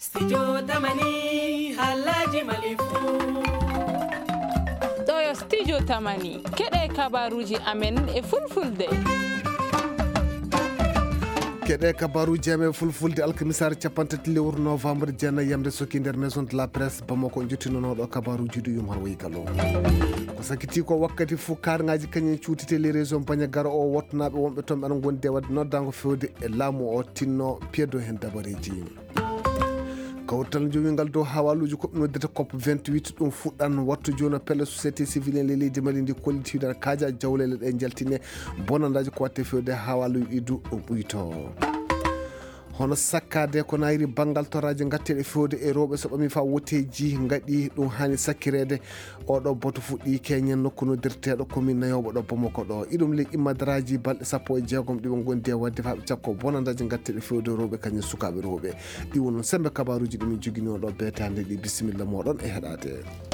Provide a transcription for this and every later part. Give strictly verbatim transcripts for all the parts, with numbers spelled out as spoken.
Studio Tamani Halaji Malifu Doyo Studio Tamani keɗe kabaruji amen e fulfulde keɗe kabaruji amen fulfulde alkamisar capantati lewru novembre jeena yamde soki nder maison de la presse Bamako jottinonoɗo kabaruji ɗo yum han wayi kalo ko sakiti ko wakkati fo karŋaji kañum cuutite les région Bandiagara o wottonaɓe wonɓe toon ɓe aɗa gondi e wadde noddango fewde e laamu o tinno piedo hen dabareji kawtal jowingal dow hawaluji ko ɓe noddata COP vingt-huit ɗum fuɗɗan wattu joni pelle société civile le leydi mali ndi kollitiwde kaaja jawlele ɗe jaltine bonandaji ko watte fewde hawaluji idu ɗum ɓuyto hono sakkade ko nayri banggal toraji gatteɗe fewde e rewɓe so ɓami fa woteji gaɗi ɗum hani sakkirede oɗo boto fuɗɗi keñen nokku noddirteɗo commune nayoɓo ɗo Bamako ɗo iɗum le immadaraji balɗe sappo e jeegom ɗiɓe gondi e wadde faɓe cakko bonandaji gatteɗe fewde rewɓe kañum sukaɓe rewɓe ɗi wonon sembe kabaruji ɗumin joguinoɗo betande ɗi bisimilla moɗon e heɗade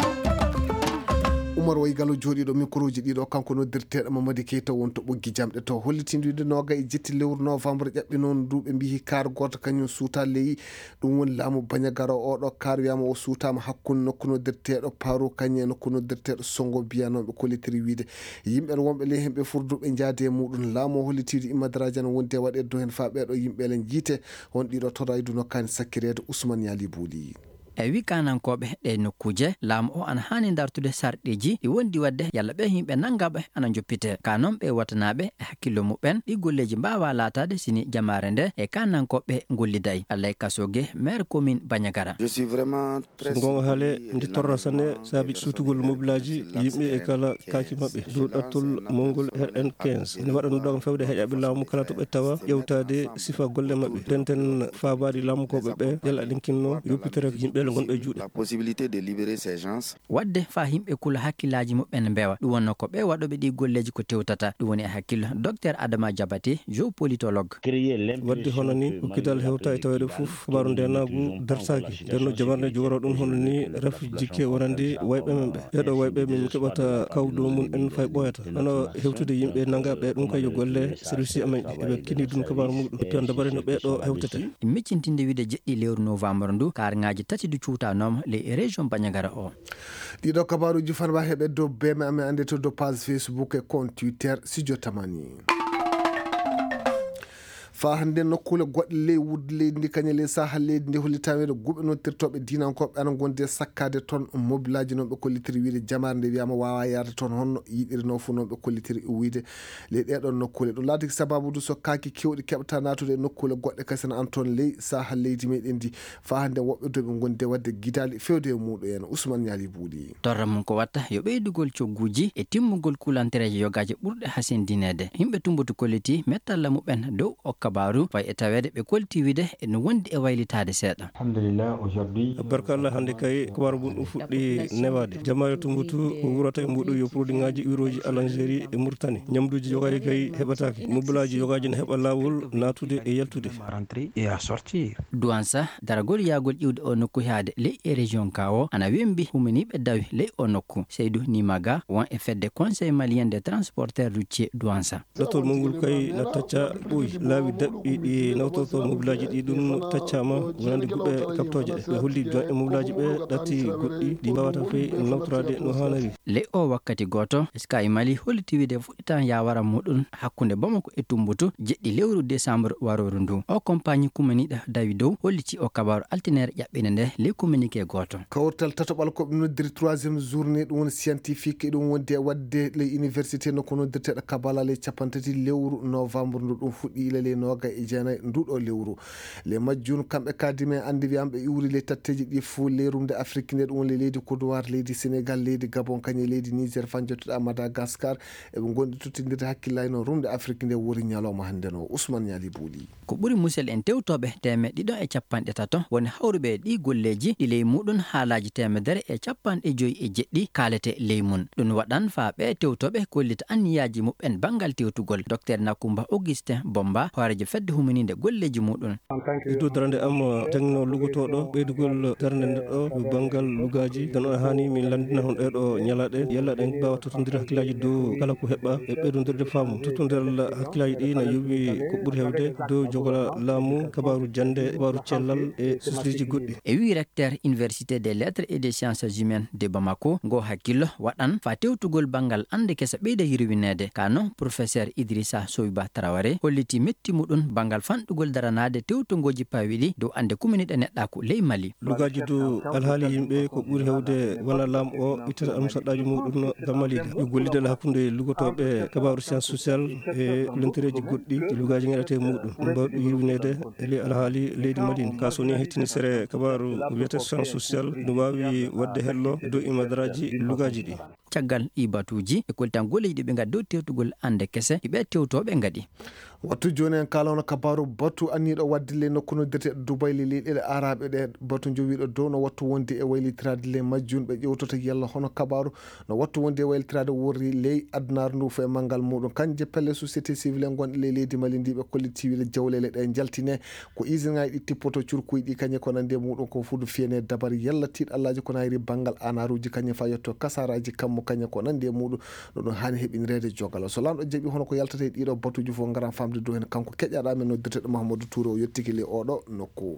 Oumar Way Gallo jooɗiɗo micro ji ɗiɗo kanko noddirteɗo Mamadi Keita wonto ɓoggi jamɗe to hollitinde noga e jetti lewru novembre ƴaɓɓi noon duuɓe mbi kar goto kañum suuta leyi ɗum woni laamu Bandiagara oɗo kar wiyama o suutama hakkude nokku noddirteɗo Paro kañum e nokku noddirteɗo Songo biyanoɓe kollitiri wiide yimɓe wonɓe ley hemɓe furduɓe jaade e muɗum laamu o hollitide immadaraji ne wonde waɗe do hen fa ɓeɗo yimɓe len jiite on ɗiɗo toraydu nokkani sakkirede Ousmane Yali Bouli e wi kanankoɓe ɗe nokkuje laamu o ana hani dartude sarɗeji ɗi wondi wadde yalla ɓe yimɓe nangaɓe ana joppite ka noon ɓe wattanaɓe e hakkillo muɓen ɗi golleji mbawa latade sini jamare nde e kanankoɓe golliday Allah Kasoge maire commune Bandiagara je suis vraiment très so gonga haale ndi torra sanne saabi sutugol mobilaji yimɓe e kala kaki mabɓe dow ɗattol mongol R N quinze ne waɗa ɗum ɗon fewde heƴaɓe laamu kala to ɓe tawa ƴewtade sifa golle mabɓe tenten fabade laamukoɓe ɓe yalla aɗen kinno yoppitere yimɓe la possibilité de libérer ces gens wadde fa himɓe kula hakkillaji muɓɓen mbewa ɗum wonno ko ɓe waɗoɓe ɗi golleji ko tewtata ɗum woni e hakkillo docteur Adama Diabate géopolitologue wadde hono ni hokkidal hewta e tawede foof habaru ndenagu dartaki ndenno jamarde jogoro ɗum hono ni ref jikke wonande wayɓe men ɓe ɓeɗo wayɓe min keɓata kawdo mum en fay ɓoyata hono hewtude yimɓe nangaɓe ɗum kayo golle service amen ɗi eɓe kini ɗum kabaru muɗum e pian dabare no ɓeɗo hewtete miccintinde wiide jeɗɗi lewru novembre ndu karŋaji tati du cuuta nom les région Bandiagara o ɗiɗo kabaruji fanwa heɓe dow beme amen ande to dow page Facebook e compte Twitter Studio Tamani fa hande nokkule goɗɗe ley wudde leydi ndi kañum ley sahal leydi ndi hollitawede guɓe nottirtoɓe dinankoɓe ana gondi e sakkade toon mobilaji noon ɓe kollitiri wiide jamare nde wiyama wawa yarde toon honno yiɗirino fu noon ɓe kollitiri wiide ley ɗeɗon nokkule ɗum laati sababude so kaki kewɗi keɓata natude e nokkule goɗɗe kasene an toon ley sahal leydi meɗen ndi fa hande woɓɓe to ɓe gondi e wadde guidali fewde e muɗum en Ousmane Yali Bouli torra mum ko watta yo ɓeydugol cogguji e timmugol kulantereji yogaji ɓurɗe hasindinede yimɓe tumbutu kolliti mettalla muɓen dow o kabaru fay e tawede ɓe kolti wiide ene wondi e waylitade seeɗa alhamdulillah aujourd'hui barkallah hande kay kabaru mum ɗum fuɗɗi newade jamare tumbutu wurata e mbuɗu yo produit ngaji uroji Algérie e Mauritanie ñamduji jogaji kay heɓataki mobilaji jogaji ne heɓa lawol natude e yaltude rentrer et à sortir douansa daragol yagol ƴiwde o nokku haade ley e région kawo ana wembi humaniɓe dawi ley o nokku Seydou Nimaga won e fedde conseil malien des transporteurs routiers douansa ɗottol mongol kay na tacca ɓooyi laawi daɓɓi ɗi nawtoto mobilaji ɗi ɗum taccama wonande guɓe kaptoje ɗe ɓe holli jonɗe mobilaji ɓe ɗatti goɗɗi ɗi mbawata fey nawtorade no haniri ley o wakkati goto Sky Mali holliti wiide fuɗɗitan yawara muɗum hakkude Bamako e Tumbutu jeɗɗi lewru décembre waroru ndu o compagnie kumaniɗo dawi dow holliti o kabaru altinere ƴaɓɓine nde ley communiqué goto kawtal tatoɓal koɓe noddiri troisiéme journée ɗum woni scientifique e ɗum wondi e wadde ley université nokko noddirteɗo Kabala ley capantati lewru novembre ndu ɗum fuɗɗi ila ley noga e jeenayyi nduɗo lewru le majjun kamɓe kadime andi wiyamɓe iwri ley tatteji ɗi fo lerumde Afrique nde ɗum woni leydi Côte d'Ivoire leydi Sénégal leydi Gabon kañum leydi Niger fan jottuɗa Madagascar eɓe gondi tottidirde hakkillaji noon rumde Afrique nde wori ñalawma hande no Ousmane Yali Bouli ko ɓuri musel en tewtoɓe teme ɗiɗon e capanɗe tato woni hawruɓe ɗi golleji ɗi ley muɗum haalaji temedere e capanɗe joyyi e jeɗɗi kalete ley mum ɗum waɗan fa ɓe tewtoɓe kollita anniyaji muɓen banggal tewtugol docteur Nakumba Augustin Bomba hoore horeje fedde humaninde golleji muɗum. ɓeydu darande am tengno lugotoɗo ɓeydugol darde nde ɗo banggal lugaji dan on hani min landina hon ɗeɗo ñalaɗe yalla ɗen mbawa totodira hakkillaji dow kala ko heɓɓa e ɓeydodirde faamu totodiral hakkillaji ɗi ne yowi ko ɓuuri hewde dow jogola laamu kabaru jande kabaru cellal e sosiji goɗɗi. e wi recteur université des lettres et des sciences humaines de Bamako ngo hakkillo waɗan fa tewtugol bangal ande kesa ɓeyda yirwinede ka non professeur Idrissa Soyba Traoré holliti metti muɗum bangal fanɗugol daranade tewtogoji pawiɗi dow ande kuminiɗe neɗɗako ley Mali. lugaji dow alhaali yimɓe ko ɓuuri hewde wona laam o ittata amsaɗaji muɗum gam Malide e gollidal hakkude lugotoɓe kabaru science social e lentereji goɗɗi e lugaji gaɗete muɗum mbawɗo yirwinede e ley alhaali leydi Mali ka soni hettini sere kabaru wiyete science social no wawi wadde hello dow imadaraji lugaji ɗi. caggal i batuji e koltan golleji ɗi ɓe gaddi dow tewtugol ande kese ɗiɓe tewtoɓe gaɗi. wattu joni en kalano kabaru batu anniɗo wadde le nokku noddirte Dubai le leyɗele araɓe ɗe batu jowiɗo dow no wattu wonde e waylitirade le majjun ɓe ƴewtoto yalla hono kabaru no wattu wonde e waylitirade worri ley addunaru ndu fo e manggal muɗum kanje pelle société civile gonɗe ley leydi Mali ndi ɓe kollitiwile jawlele ɗe jaltine ko usine ngaji ɗi tippoto curkuy ɗi kañe ko nande muɗum ko fuudu fiyene dabar yalla tiiɗ allaji kono hayri banggal anaruji kañe fa yetto kasaraji kammo kañe ko nande muɗum no ɗum hani heɓinirede jogalo so lamɗo jeeɓi hono ko yaltate ɗiɗo batuji fof garan famde dow hen kanko keƴaɗa men noddirteɗo Mahamadou Touré o yettiki le oɗo nokku.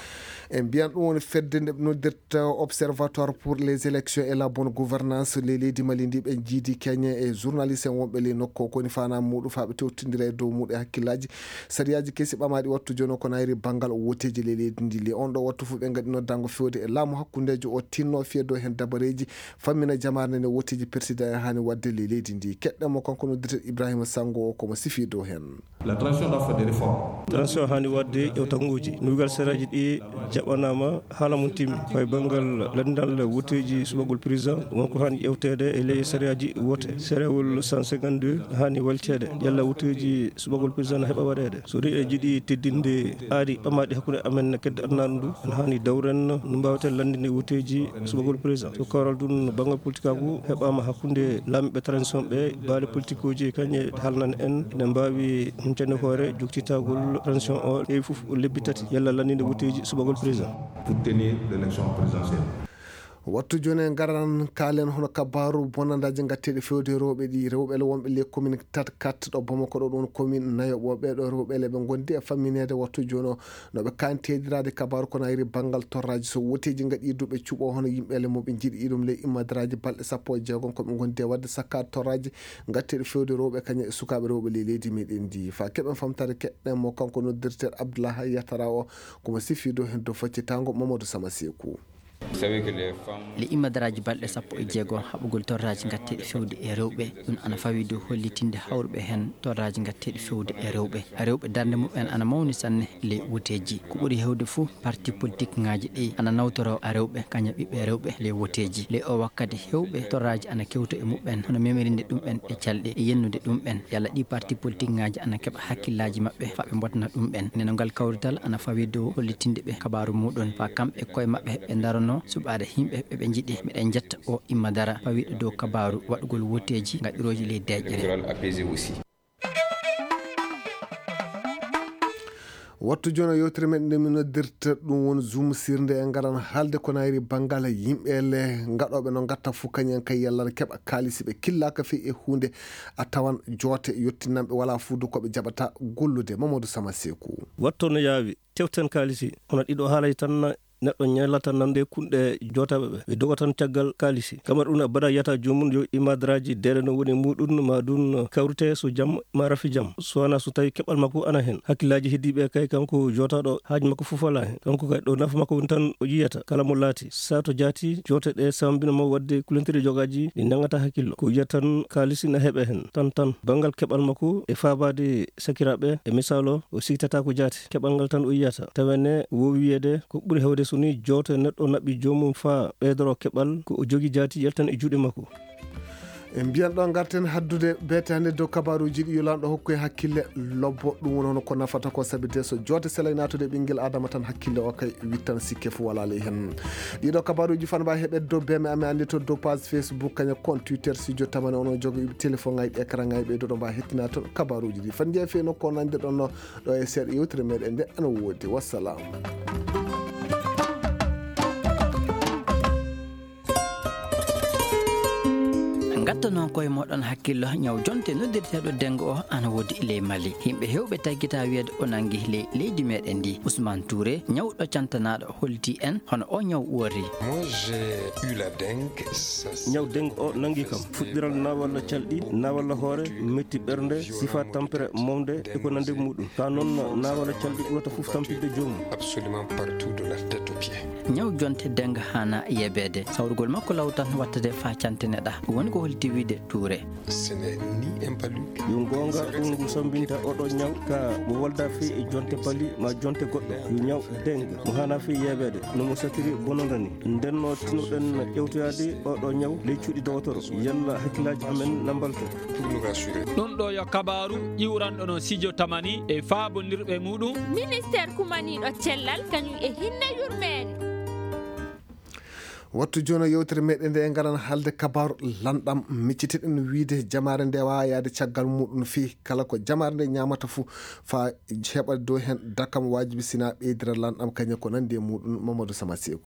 en mbiyan ɗum woni fedde nde noddirta observatoire pour les élections et la bonne gouvernance le leydi Mali ndi ɓe jiidi keñe e journaliste en wonɓe le nokku koni fana muɗum faɓe tewtidira e dow muɗum e hakkillaji sariyaji kesi ɓamaɗi wattu joni kono hayri banggal o woteji le leydi ndi le on ɗo wattu fof ɓe gaɗi noddango fewde e laamu hakkudejo o tinno fiye dow hen dabareji fammina jamarne nde woteji président e hani wadde le leydi ndi keɗɗenmo kanko noddirte Ibrahima Sango o komo sifi dow hen. la transition doit faire des réformes. transition hani wadde ƴewtanguji nugal seraji ɗi jaɓanama haala mum timmi koye banggal landal woteji suɓagol président wonko hani ƴewtede e ley sériyaji wote sérewol cent cinquante-deux hani waltede yalla woteji suɓagol président ne heeɓa waɗede so ri e jiiɗi teddinde aadi ɓamaɗi hakkude amen kedde addunaɗo ndu en hani dawren no mbawete landinde woteji suɓagol président so kawral ɗum banggal politique aku heɓama hakkude lamɓe transition ɓe baale politique uji kañe haalnan en ene mbawi humtende hoore joktitagol transition o heewi foof lebbi tati yalla landinde woteji suɓagol président pour tenir l'élection présidentielle. wattu joni en garan kaalen hono kabaru bonandaji gatteɗe fewde rewɓe ɗi rewɓele wonɓe le commune tat kat ɗo Bamako ɗo ɗon commune nayoɓo ɓeɗo rewɓele ɓe gondi e famminede wattu joni o noɓe kantedirade kabaru kono hayri banggal torraji so woteji gaɗi duɓe cuuɓo hono yimɓele moɓe jiiɗi ɗum le immadaraji balɗe sappo e jeegom koɓe gondi e wadde sakkade torraji gatteɗe fewde rewɓe kañe e sukaɓe rewɓe le leydi meɗen ndi fa keɓen famtade keɗɗen mo kanko noddirteɗo Abdoulaha Yatara o komo sifi dow hen dow faccitango Mamadou Sama Sekou. le immadaraji balɗe sappo e jeegom haɓugol torraji gatteɗe fewde e rewɓe ɗum ana fawi dow hollitinde hawruɓe hen torraji gatteɗe fewde e rewɓe rewɓe darde mumen ana mawni sanne le woteji ko ɓuuri hewde fou parti politique ngaji ɗi ana nawtoro rewɓe kaña ɓiɓɓe rewɓe le woteji le o wakkati hewɓe torraji ana kewto e muɓen hono memerinde ɗumɓen e calɗe e yennude ɗumɓen yalla ɗi parti politique ngaji ana keeɓa hakkillaji mabɓe faɓe botna ɗumɓen neno ngal kawrital ana fawi dow hollitinde ɓe kabaru muɗum fa kamɓe koye mabɓe ɓe darano suɓade himɓe ɓeɓe jiiɗi miɗen jetta o immadara fawiɗo dow kabaru waɗugol woteji gaɗiroji ley deƴƴere. wattu joni yewtere men nde min noddirta ɗum woni zoom sirde en garan haalde kono hayri banggal yimɓele gaɗoɓe no gatta fof kañen kay yallana keeɓa kaalisi ɓe killaka fe e hunde a tawan joote yettinanɓe wala fuudu koɓe jaɓata gollude. Mamadou Sama Sekou. watto no yaawi tewten kaalisi hono ɗiɗo haalaji tan neɗɗo ñallata nande kunɗe jotaɓe ɓe ɓe doga tan caggal kaalisi kamar ɗum abaɗa yiyata jomum yo imadaraji deele no woni muɗum ma ɗum kawrite so jaam ma rafi jaam so wana so tawi keɓal makko ana hen hakkillaji heddiɓe kay kanko jotaɗo haaji makko fof ala hen kanko kay ɗo nafa makko tan o yiyata kala mo laati sa to jaati jote ɗe sambinamo wadde kulentiri jogaji ɗi nangata hakkillo ko yiya tan kaalisi na heeɓe hen tan tan banggal keɓal makko e fabade sakiraɓe e misal o o siktata ko jaati keɓal ngal tan o yiyata tawenne wowi wiyede ko ɓuuri hewde so ni joote neɗɗo naɓɓi jomum fa ɓeydoro keɓal ko o jogi jaati yaltan e juuɗe makko. en mbiyan ɗo garten haddude beetande dow kabaruji ɗi yulanɗo hokku e hakkille lobbo ɗum wonono ko nafata ko sabi de so joote selay natude ɓinguel adama tan hakkille o kay wittan sikke fo wala ley hen ɗiɗo kabaruji fan mba heɓet dow beme ame andi to dow page Facebook kaña compte Twitter studio tamane ono jogo téléphone ngaji écran ngaji ɓe ɗo mba hettina toon kabaruji ɗi fan jeeya fe nokko nande ɗon ɗo e seeɗa yewtere meɗen nde ana woodi wassalam. gatta noon koye moɗon hakkillo ñaw jonte noddirteɗo dengo o ana woodi ley Mali yimɓe hewɓe taggita wiyeede o nangi ley leydi meɗen ndi Ousmane Touré ñawɗo cantanaɗo holti en hono o ñaw woori. ñaw dengue o nangi kam fuɗɗiral na walla calɗi na walla hoore metti ɓernde sifa tampere momde eko nande muɗum ka noon na walla calɗi ɓurata foof tampidde joomum absolument partout de la tête aux pieds. ñaw jonte dengue hana yebede sawrugol makko lawtan wattade fa cantineɗa woni ko holti wiide Touré. Ce n'est ni un paluc. yo gonga ɗum ngu sambinta oɗo ñaw ka mo walda fi e jonte pali ma jonte goɗɗo yo ñaw dengue mo hana fi yebede nomo satiri bonondani ndenno tinoɗen ƴewtoyade oɗo ñaw ley cuuɗi dowotoro yalla hakkillaji amen lambalto pour nous rassurer. ɗum ɗo yo kabaru iwranɗo no Sidio Tamani e faabondirɓe muɗum ministére kumaniɗo cellal kañum e hinne yurmede. wattu joni yewtere meɗen nde e garan haalde kabaru lanɗam miccitiɗen wiide jamare nde wawa yaade caggal muɗum fi kala ko jamare nde ñamata fou fa heɓa dow hen dakam wajibi sina ɓeydira lanɗam kañum ko nandi e muɗum Mamadou Sama Sekou.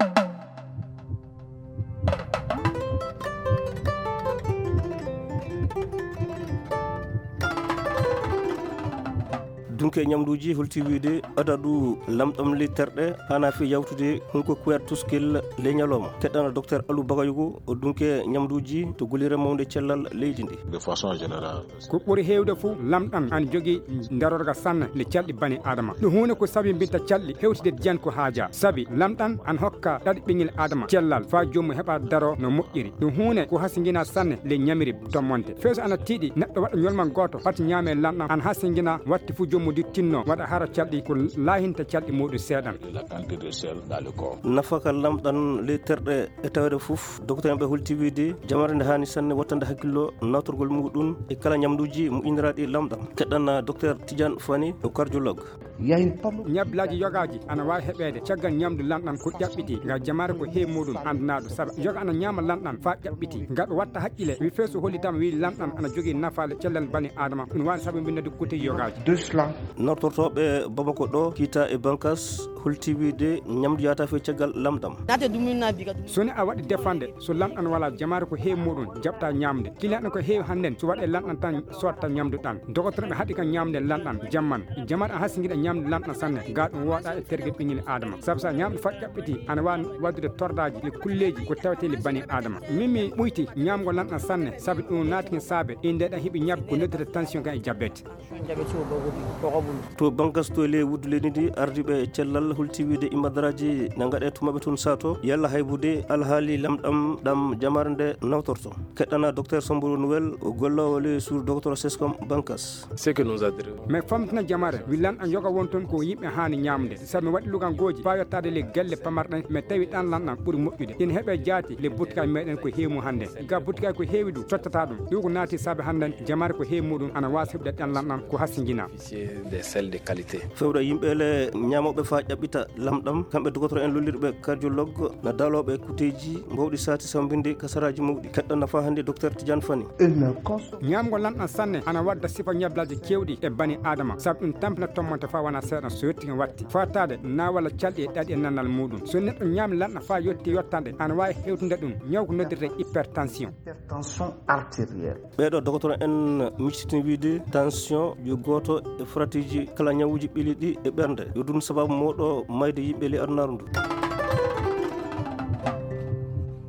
dunke ñamduji holti wiide adadu lamɗam le terɗe hana fi yawtude hunko kuwer tuskel le ñaloma teɗɗana docteur Alou Bagayoko o dunke ñamduji to golire mawde cellal leydi ndi de façon générale ko ɓuri hewde fou lamɗam an jogui darorga sanne le calɗi bani adama ɗum hunde ko sabi binta calɗi hewtide diyan ko haaja sabi lamɗam an hokka ɗaɗi ɓinguel adama cellal fa jomum heɓa daro no moƴƴiri ɗum hunde ko hasiguina sanne le ñamiri tommonte feeso ana tiiɗi neɗɗo waɗa ñolman goto fati ñaame lamɗam an hasiguina watti fou jomum di tinno waɗa hara calɗi ko laahinta calɗi muɗum seeɗan nafaka lamɗan le terɗe e tawede foof docteur ɓe holti wiide jamare nde hani sanne wattande hakkillo nawtorgol muɗum e kala ñamduji moƴƴiniraɗi lamɗam keɗɗan docteur Tidiane Fani o cardiologue ñablaji yogaji ana wawi heɓede caggal ñamdu lanɗan ko ƴaɓɓiti ga jamare ko heewi muɗum andanaɗo saabu yoga ana ñama lanɗan fa ƴaɓɓiti gaɗo watta haqqile wi feeso hollitama wi lanɗan ana jogui nafale cellal bani adama ɗum wawi saabu bindede côté yogaji nortortoɓe Bamako ɗo kiita e bankas holti wiide ñamdu yata fe caggal lamɗam soni a waɗi defande so lamɗan wala jamare ko heewi muɗum jaɓta ñamde kilaɗan ko heewi hannden so waɗe lanɗan tan sotta ñamdu ɗan dogotoreɓe haaɗi kan ñamde lanɗan jamman jamare a hasigiɗa ñamde lanɗan sanne ga ɗum woɗa e tergue ɓinguel adama saabu sa ñamɗo fat ƴaɓɓiti ana wawi waddude tordaji e kulleji ko tawetele bani adama mimi ɓuyti ñamgo lanɗan sanne saabu ɗum naati hen saabe indeɗan heeɓi ñabbe ko noddete tension kan e diabete to bankas to le wudduleni ndi ardiɓe cellal holti wiide imadaraji ne gaɗe to mabɓe toon sato yalla haybude alhaali lamɗam ɗam jamare nde nawtorto keɗɗana docteur Samboro Nouel o gollowo le sur docteur Sescom bankas mais famtina jamare wi lanɗan yoga won toon ko yimɓe hani ñamde saabi mi waɗi lugan goji fa yettade le gelle pamarɗen mais tawi ɗan lanɗan ɓuuri moƴƴude ina heeɓe jaati le butkay meɗen ko heewi mum hannde ga butkay ko heewi ɗum tottata ɗum ɗum ko naati saabi hannden jamare ko heewi muɗum ana wasa heɓde ɗan lanɗan ko hassiguina fewɗa yimɓele ñamoɓe fa ƴaɓɓita lamɗam kamɓe docteur en lollirɓe cardiologue na daloɓe kuteji mbawɗi sati sambinde kasaraji mawɗi keɗɗanna fa hannde docteur Tidiane Fani ñamgo lanɗan sanne ana wadda sifa ñablaji kewɗi e bani adama saabu ɗum tampina tommonte fa wona seeɗan so yetti hen watti fatade na walla calɗi e ɗaɗi e nannal muɗum so neɗɗo ñaami lanɗan fa yetti yottande ana wawi hewtude ɗum ñaw ko noddirte hypertension ɓeɗo docteur en miccitini wiide tension yo goto e fratiji kala ñawuji ɓili ɗi e ɓernde yo ɗum sababu moɗo mayde yimɓe li adunaru ndu